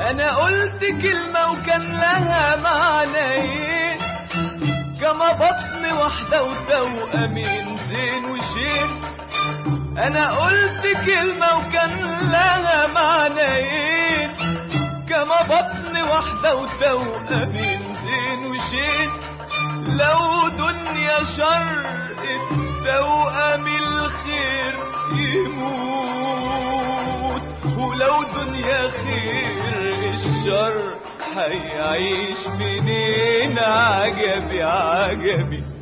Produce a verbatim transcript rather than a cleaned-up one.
انا قلت كلمة وكان لها معنيين، كما بطن واحدة وتوأمين زين وشين. انا قلت كلمة وكان لها معنيين، كما بطن واحدة وتوأمين زين وشين. لو دنيا شر التوأم الخير يموت، ولو دنيا خير الشر هيعيش منين؟ عجبي عجبي